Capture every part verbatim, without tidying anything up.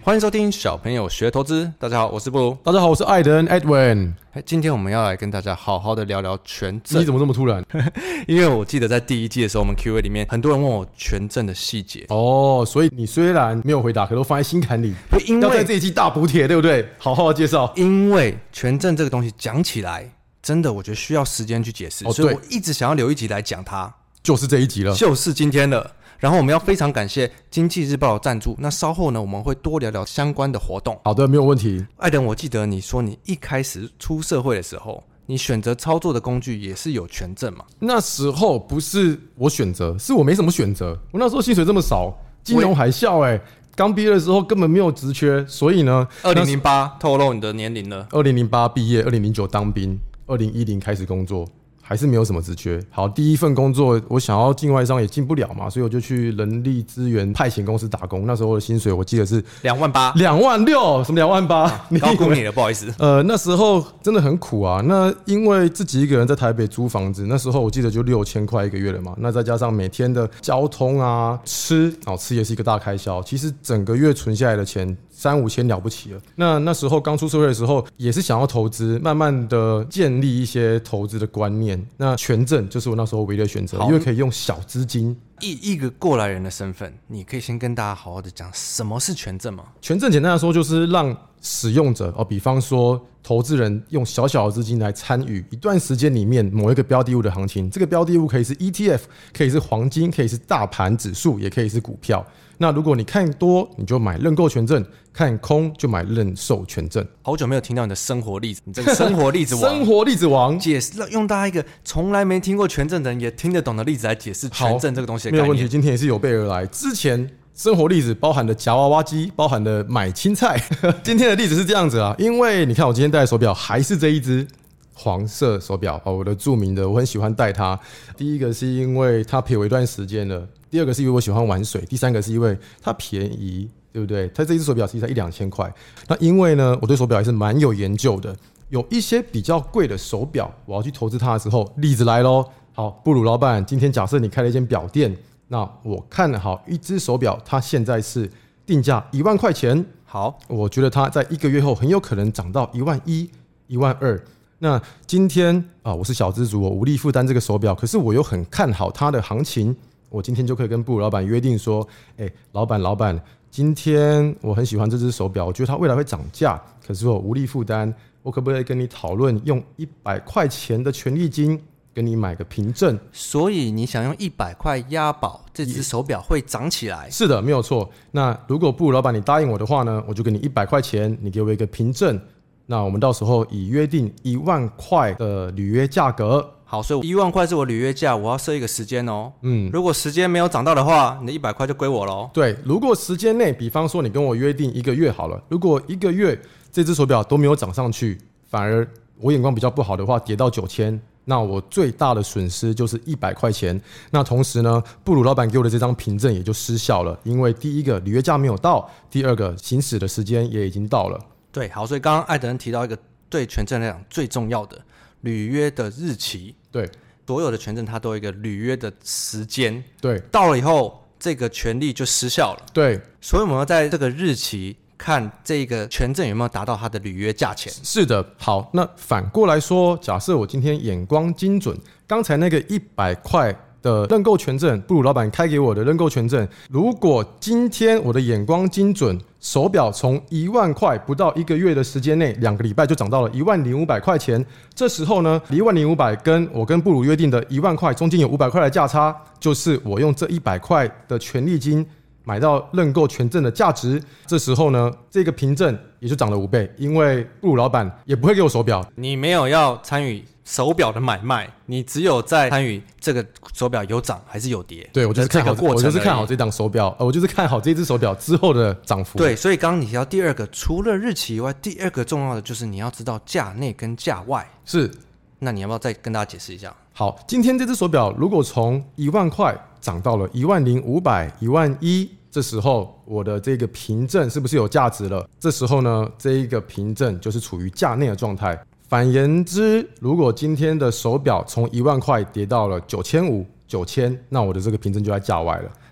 欢迎收听小朋友学投资。大家好，我是布鲁。 大家好，我是艾登 Edwin。 今天我们要来跟大家好好的聊聊权证。 你怎么这么突然？ 因为我记得在第一季的时候，我们 Q A 里面很多人问我权证的细节。 哦，所以你虽然没有回答，可都放在心坎里。 因为要在这一季大补帖，对不对？好好的介绍。 因为权证这个东西讲起来，真的我觉得需要时间去解释， 哦、 所以我一直想要留一集来讲它。 就是这一集了， 就是今天了。然后我们要非常感谢经济日报的赞助，那稍后呢我们会多聊聊相关的活动。 好的，没有问题。 艾登，我记得你说你一开始出社会的时候，你选择操作的工具也是有权证嘛？ 那时候不是我选择，是我没什么选择。我那时候薪水这么少，金融海啸哎、欸，刚毕业的时候根本没有职缺，所以呢， 二零零八透露你的年龄了。 二零零八毕业，二零零九当兵，二零一零开始工作。还是没有什么职缺。好，第一份工作我想要境外商也进不了嘛，所以我就去人力资源派遣公司打工。那时候的薪水我记得是两万八， 两万六，什么两万八？ 高估你了，不好意思。 呃，那时候真的很苦啊。那因为自己一个人在台北租房子，那时候我记得就六千块一个月了嘛。那再加上每天的交通啊、吃，哦，吃也是一个大开销。其实整个月存下来的钱三五千了不起了。那那时候刚出社会的时候，也是想要投资，慢慢的建立一些投资的观念。那权证就是我那时候唯一的选择，因为可以用小资金。 以一个过来人的身份，你可以先跟大家好好的讲什么是权证吗？ 权证简单来说就是让使用者哦，比方说投资人用小小的资金来参与一段时间里面某一个标的物的行情。这个标的物可以是 E T F， 可以是黄金，可以是大盘指数，也可以是股票。那如果你看多，你就买认购权证；看空就买认售权证。 好久没有听到你的生活例子，你这个生活例子王， 生活例子王， 解释用大家一个从来没听过权证的人也听得懂的例子来解释权证这个东西的概念。 没有问题，今天也是有备而来。之前生活例子包含的夹娃娃机，包含的买青菜。今天的例子是这样子啊，因为你看我今天戴的手表还是这一只黄色手表，我的著名的，我很喜欢戴它。第一个是因为它陪我一段时间了。第二个是因为我喜欢玩水，第三个是因为它便宜，对不对？它这一只手表其实才一两千块。那因为呢，我对手表还是蛮有研究的，有一些比较贵的手表，我要去投资它的时候，例子来咯。好，布鲁老板，今天假设你开了一间表店，那我看好一只手表，它现在是定价一万块钱。 好， 我觉得它在一个月后很有可能涨到一万一、一万二。那今天啊，我是小资族，我无力负担这个手表，可是我又很看好它的行情。我今天就可以跟布鲁老板约定说，哎、欸，老板，老板，今天我很喜欢这只手表，我觉得它未来会涨价，可是我无力负担，我可不可以跟你讨论用一百块钱的权利金跟你买个凭证？ 所以你想用一百块押宝这只手表会涨起来？ 是的，没有错。那如果布鲁老板你答应我的话呢，我就给你一百块钱，你给我一个凭证，那我们到时候以约定一万块的履约价格。 好，所以一万块是我履约价，我要设一个时间哦。 嗯， 如果时间没有涨到的话，你的一百块就归我咯。 对，如果时间内，比方说你跟我约定一个月好了，如果一个月这只手表都没有涨上去，反而我眼光比较不好的话，跌到九千，那我最大的损失就是一百块钱。那同时呢，布鲁老板给我的这张凭证也就失效了，因为第一个履约价没有到，第二个行使的时间也已经到了。 对，好，所以刚刚艾德恩提到一个对权证来讲最重要的履约的日期。 对， 所有的权证它都有一个履约的时间， 对， 到了以后这个权利就失效了。 对， 所以我们要在这个日期看这个权证有没有达到它的履约价钱。 是的，好，那反过来说，假设我今天眼光精准，刚才那个一百块的认购权证，布鲁老板开给我的认购权证，如果今天我的眼光精准，手表从一万块不到一个月的时间内，两个礼拜就涨到了一万零五百块钱。这时候呢，一万零五百跟我跟布鲁约定的一万块中间有五百块的价差，就是我用这一百块的权利金买到认购权证的价值。这时候呢，这个凭证也就涨了五倍，因为布鲁老板也不会给我手表， 你没有要参与手表的买卖，你只有在参与这个手表有涨还是有跌。 对，我就是看好， 这个过程， 我就是看好这档手表，呃，我就是看好这只手表之后的涨幅。 对，所以刚刚你提到第二个，除了日期以外，第二个重要的就是你要知道价内跟价外。 是， 那你要不要再跟大家解释一下？ 好，今天这只手表如果从一万块涨到了一万零五百、一万一，这时候我的这个凭证是不是有价值了？这时候呢，这一个凭证就是处于价内的状态。反言之，如果今天的手表从一万块跌到了九千五、九千，那我的这个凭证就在价外了。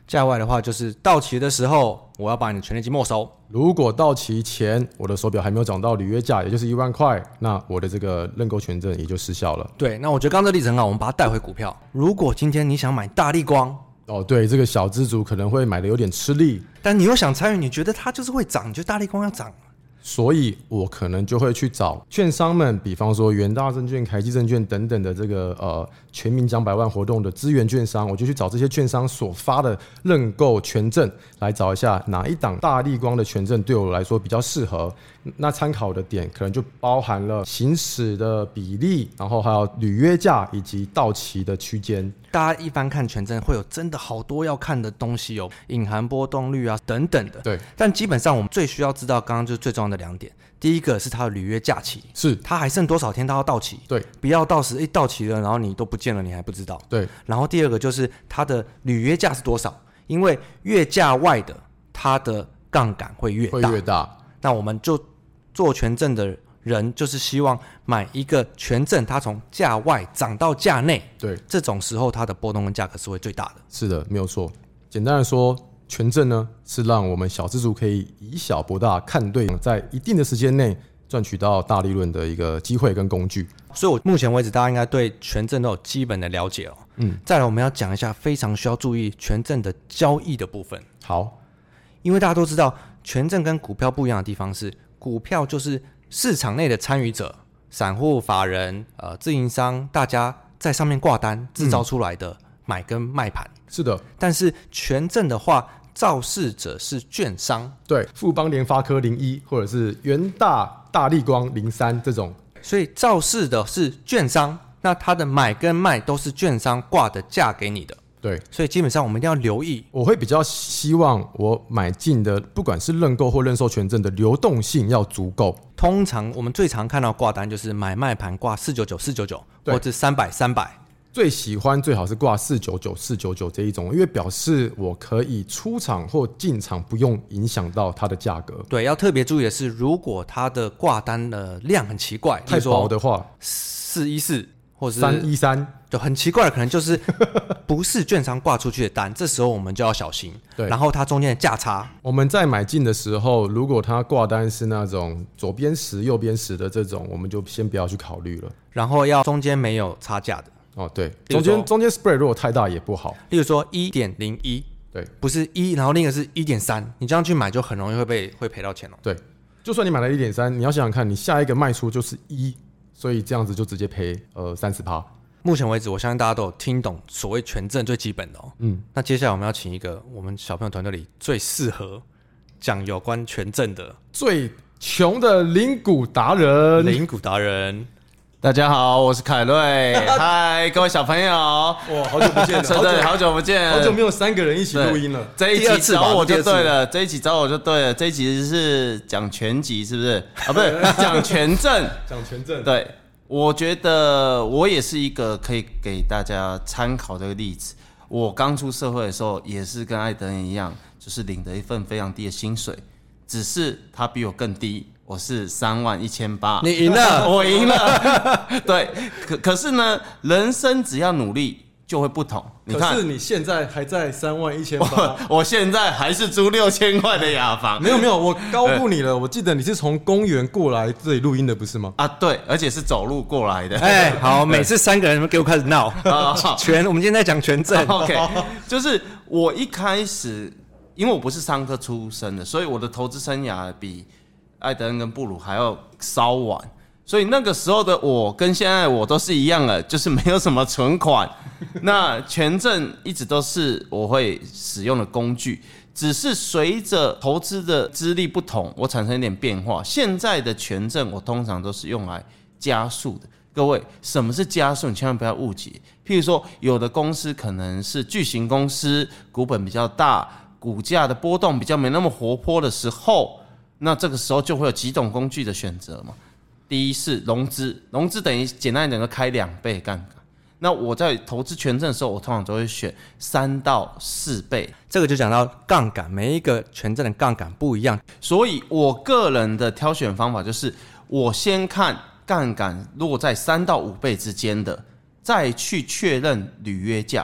价外的话就是到期的时候我要把你的权利金没收。 如果到期前我的手表还没有涨到履约价，也就是一万块，那我的这个认购权证也就失效了。 对，那我觉得刚刚这例子很好，我们把它带回股票。如果今天你想买大立光， 哦，对，这个小资族可能会买的有点吃力， 但你又想参与，你觉得它就是会涨，你觉得大立光要涨， 所以我可能就会去找券商们，比方说元大证券、凯基证券等等的这个呃全民奖百万活动的资源券商，我就去找这些券商所发的认购权证，来找一下哪一档大立光的权证对我来说比较适合。那参考的点可能就包含了行使的比例，然后还有履约价以及到期的区间。 大家一般看权证会有真的好多要看的东西哦，隐含波动率啊等等的。 对， 但基本上我们最需要知道，刚刚就是最重要的两点。第一个是它的履约假期， 是它还剩多少天它要到期？ 对， 不要到时一到期了，然后你都不见了，你还不知道。 对， 然后第二个就是它的履约价是多少，因为越价外的，它的杠杆会越大。 会越大。 那我们就做权证的人，就是希望买一个权证，它从价外涨到价内。 对， 这种时候它的波动跟价格是会最大的。 是的，没有错。简单的说，权证呢是让我们小资族可以以小博大，看对，在一定的时间内赚取到大利润的一个机会跟工具。 所以我目前为止，大家应该对权证都有基本的了解了。嗯，再来我们要讲一下非常需要注意权证的交易的部分。 好， 因为大家都知道，权证跟股票不一样的地方是，股票就是市场内的参与者，散户、法人、呃自营商，大家在上面挂单制造出来的买跟卖盘。 嗯、是的。 但是权证的话，造市者是券商， 对，富邦联发科零一或者是元大大立光零三这种， 所以造市的是券商，那它的买跟卖都是券商挂的价给你的。 对， 所以基本上我们一定要留意。 我会比较希望我买进的，不管是认购或认售权证的流动性要足够。 通常我们最常看到挂单就是买卖盘挂四九九、四九九，或者三百、三百。 最喜欢最好是挂四九九、四九九这一种，因为表示我可以出场或进场不用影响到它的价格。 对，要特别注意的是，如果它的挂单的量很奇怪， 太薄的话， 四一四或是三一三， 就很奇怪的，可能就是不是券商挂出去的单，这时候我们就要小心。 对， 然后它中间的价差， 我们在买进的时候，如果它挂单是那种左边十、右边十的这种，我们就先不要去考虑了。 然后要中间没有差价的。 哦，对，中间中间 spread 如果太大也不好。 例如说一点零一，对，不是一，然后另一个是一点三，你这样去买就很容易会被会赔到钱哦。 对，就算你买了一点三，你要想想看，你下一个卖出就是一，所以这样子就直接赔呃三十趴。 目前为止，我相信大家都有听懂所谓权证最基本的哦。嗯，那接下来我们要请一个我们小朋友团队里最适合讲有关权证的最穷的零股达人， 零股达人。 大家好，我是凯瑞。嗨，各位小朋友， 哇，好久不见了， 好久好久不见， 好久没有三个人一起录音了。 这一集找我就对了，这一集找我就对了。这一集是讲全集，是不是？啊，不是讲权证， 讲权证。 对，我觉得我也是一个可以给大家参考的例子。我刚出社会的时候，也是跟艾德恩一样，就是领着一份非常低的薪水，只是他比我更低。我是三万一千八， 你赢了， 我赢了。对，可可是呢，人生只要努力就会不同。你看， 可是你现在还在三万一千八， 我现在还是租六千块的雅房。 没有没有，我高估你了。我记得你是从公园过来这里录音的，不是吗？ 啊，对，而且是走路过来的。 哎，好，每次三个人给我开始闹。权，我们今天在讲权证。 OK， 就是我一开始，因为我不是商科出身的，所以我的投资生涯比艾德恩跟布鲁还要稍晚，所以那个时候的我跟现在我都是一样的，就是没有什么存款。那权证一直都是我会使用的工具，只是随着投资的资历不同，我产生一点变化。现在的权证我通常都是用来加速的。各位，什么是加速？你千万不要误解。譬如说，有的公司可能是巨型公司，股本比较大，股价的波动比较没那么活泼的时候，那这个时候就会有几种工具的选择嘛。第一是融资，融资等于简单一点就开两倍杠杆。那我在投资权证的时候，我通常都会选三到四倍。 这个就讲到杠杆，每一个权证的杠杆不一样， 所以我个人的挑选方法就是，我先看杠杆落在三到五倍之间的，再去确认履约价。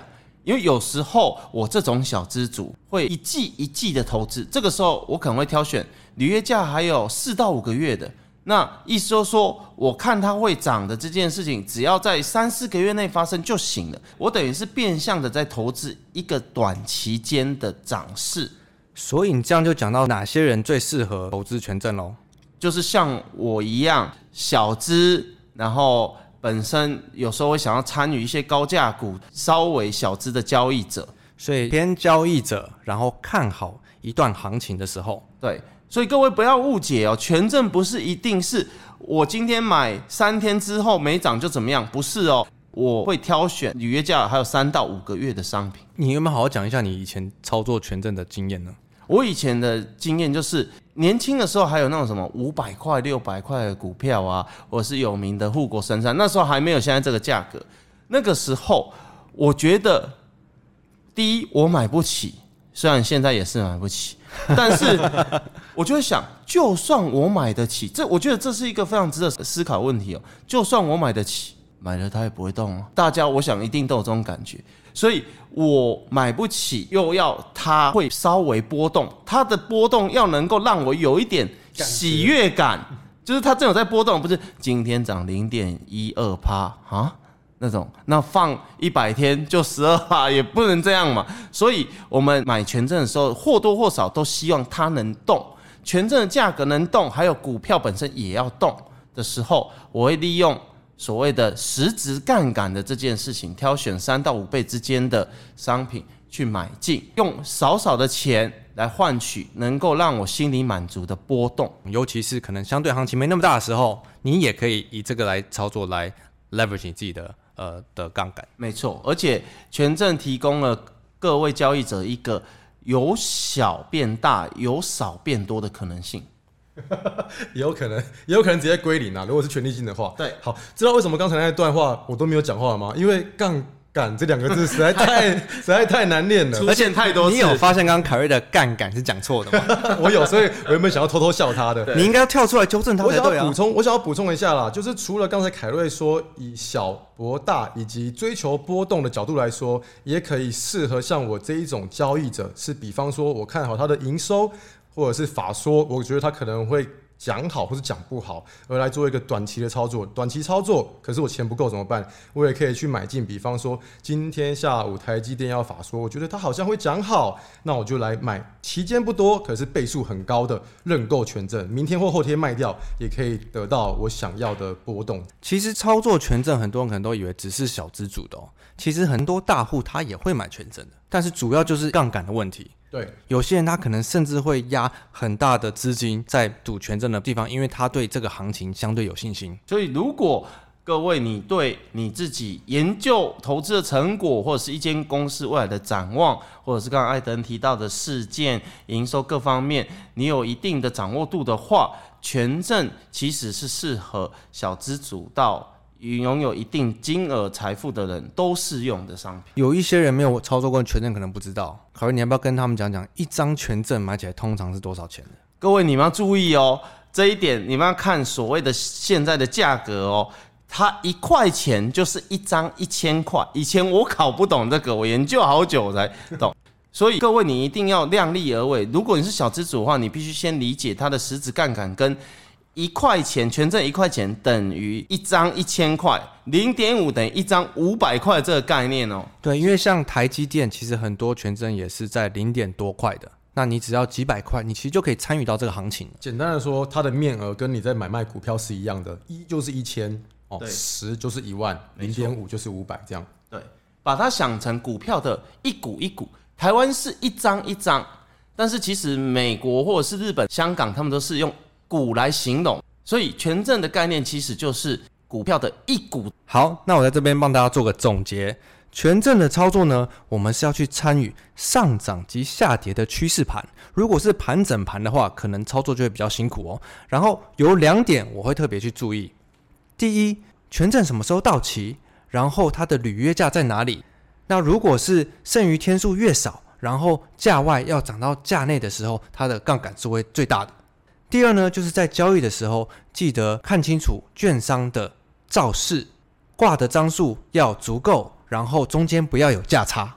因为有时候我这种小资族会一季一季的投资，这个时候我可能会挑选履约价还有四到五个月的。那意思就是说，我看它会涨的这件事情，只要在三四个月内发生就行了。我等于是变相的在投资一个短期间的涨势。 所以你这样就讲到哪些人最适合投资权证咯？ 就是像我一样小资，然后本身有时候会想要参与一些高价股，稍微小资的交易者。 所以偏交易者，然后看好一段行情的时候， 对，所以各位不要误解哦，权证不是一定是我今天买三天之后没涨就怎么样，不是哦，我会挑选履约价还有三到五个月的商品。 你有没有好好讲一下你以前操作权证的经验呢？ 我以前的经验就是年轻的时候还有那种什么五百块、六百块的股票啊，或者是有名的护国神山，那时候还没有现在这个价格。那个时候我觉得，第一我买不起，虽然现在也是买不起，但是我就会想，就算我买得起，这我觉得这是一个非常值得思考的问题哦。就算我买得起，买了它也不会动哦。大家我想一定都有这种感觉。所以我买不起，又要它会稍微波动，它的波动要能够让我有一点喜悦感，就是它真有在波动，不是今天涨 零点一二趴 啊那种，那放一百天就 百分之十二 也不能这样嘛。所以我们买权证的时候，或多或少都希望它能动，权证的价格能动，还有股票本身也要动的时候，我会利用所谓的实质杠杆的这件事情，挑选三到五倍之间的商品去买进，用少少的钱来换取能够让我心里满足的波动。 尤其是可能相对行情没那么大的时候，你也可以以这个来操作，来 leverage 你自己的呃的杠杆。 没错，而且权证提供了各位交易者一个由小变大、由少变多的可能性。 也有可能，也有可能直接归零啊。如果是权利金的话， 对， 好，知道为什么刚才那段话我都没有讲话了吗？因为杠杆这两个字实在太实在太难念了， 出现太多次。 你有发现刚刚凯瑞的杠杆是讲错的吗？ 我有，所以我原本想要偷偷笑他的。 你应该要跳出来纠正他才对啊。 我想要补充，我想要补充一下啦，就是除了刚才凯瑞说以小博大以及追求波动的角度来说，也可以适合像我这一种交易者，是比方说我看好他的营收。或者是法说，我觉得他可能会讲好或是讲不好，而来做一个短期的操作。短期操作，可是我钱不够怎么办？我也可以去买进，比方说今天下午台积电要法说，我觉得他好像会讲好，那我就来买期间不多，可是倍数很高的认购权证，明天或后天卖掉，也可以得到我想要的波动。 其实操作权证，很多人可能都以为只是小资主的哦，其实很多大户他也会买权证的，但是主要就是杠杆的问题。 对， 有些人他可能甚至会压很大的资金在赌权证的地方，因为他对这个行情相对有信心。 所以如果各位你对你自己研究投资的成果，或者是一间公司未来的展望，或者是刚刚艾德恩提到的事件、营收各方面，你有一定的掌握度的话，权证其实是适合小资主到拥有一定金额财富的人都适用的商品。 有一些人没有操作过权证，可能不知道。考虑你要不要跟他们讲讲，一张权证买起来通常是多少钱的？ 各位你们要注意哦，这一点你们要看所谓的现在的价格哦。它一块钱就是一张一千块，以前我搞不懂这个，我研究好久我才懂。所以各位你一定要量力而为。如果你是小资主的话，你必须先理解它的实质杠杆跟一块钱权证一块钱等于一张一千块，零点五等于一张五百块这个概念哦。 对，因为像台积电，其实很多权证也是在零点多块的，那你只要几百块，你其实就可以参与到这个行情了。 简单的说，它的面额跟你在买卖股票是一样的，一就是一千哦，十就是一万，零点五就是五百这样。 对，把它想成股票的一股一股，台湾是一张一张，但是其实美国或者是日本、香港，他们都是用股来形容，所以权证的概念其实就是股票的一股。 好，那我在这边帮大家做个总结。权证的操作呢，我们是要去参与上涨及下跌的趋势盘。如果是盘整盘的话，可能操作就会比较辛苦哦。然后有两点我会特别去注意：第一，权证什么时候到期，然后它的履约价在哪里。那如果是剩余天数越少，然后价外要涨到价内的时候，它的杠杆是会最大的。第二呢，就是在交易的时候，记得看清楚券商的造势，挂的张数要足够，然后中间不要有价差。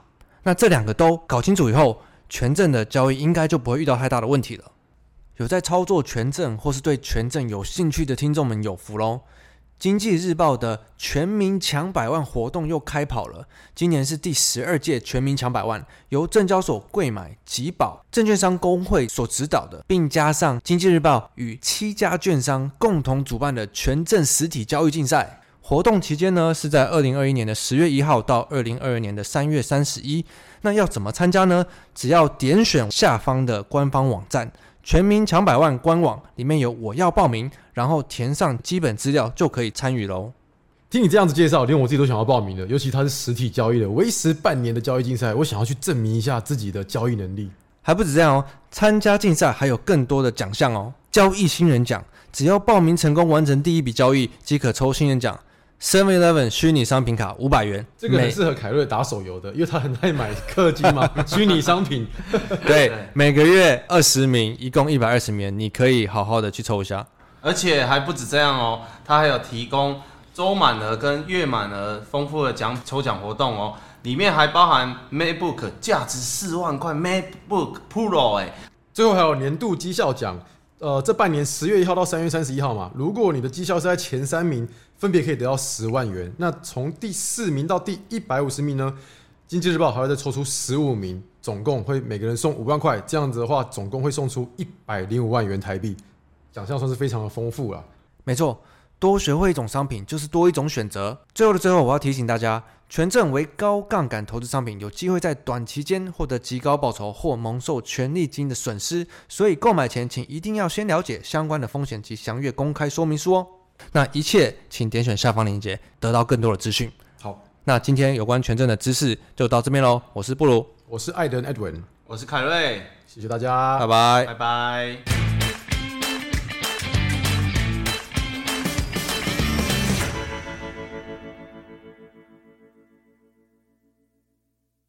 那这两个都搞清楚以后，权证的交易应该就不会遇到太大的问题了。有在操作权证或是对权证有兴趣的听众们有福咯，经济日报的全民抢百万活动又开跑了，今年是第十二届全民抢百万，由证交所柜买集保证券商公会所指导的，并加上经济日报与七家券商共同主办的权证实体交易竞赛。活动期间呢，是在二零二一年的十月一号到二零二二年的三月三十一。那要怎么参加呢？只要点选下方的官方网站全民抢百万官网，里面有我要报名，然后填上基本资料就可以参与咯。 听你这样子介绍，连我自己都想要报名了，尤其它是实体交易的，为时半年的交易竞赛，我想要去证明一下自己的交易能力。 还不止这样哦，参加竞赛还有更多的奖项哦。交易新人奖，只要报名成功完成第一笔交易，即可抽新人奖 seven eleven 虚拟商品卡五百元。 这个很适合凯瑞打手游的，因为他很爱买氪金嘛，虚拟商品。 对，每个月二十名，一共一百二十名，你可以好好的去抽一下。 而且还不止这样哦，它还有提供周满额跟月满额丰富的奖抽奖活动哦，里面还包含 MacBook 价值四万块 MacBook Pro 哎， 最后还有年度绩效奖。呃，这半年十月一号到三月三十一号嘛，如果你的绩效是在前三名，分别可以得到十万元。那从第四名到第一百五十名呢，经济日报还会再抽出十五名，总共会每个人送五万块。这样子的话，总共会送出一百零五万元台币，奖项算是非常的丰富啦。 没错，多学会一种商品，就是多一种选择。最后的最后，我要提醒大家，权证为高杠杆投资商品，有机会在短期间获得极高报酬或蒙受权利金的损失，所以购买前请一定要先了解相关的风险及详阅公开说明书哦。那一切请点选下方链接，得到更多的资讯。 好， 那今天有关权证的知识就到这边咯，我是布鲁， 我是艾登 Edwin， 我是凯瑞， 谢谢大家， 拜拜， 拜拜。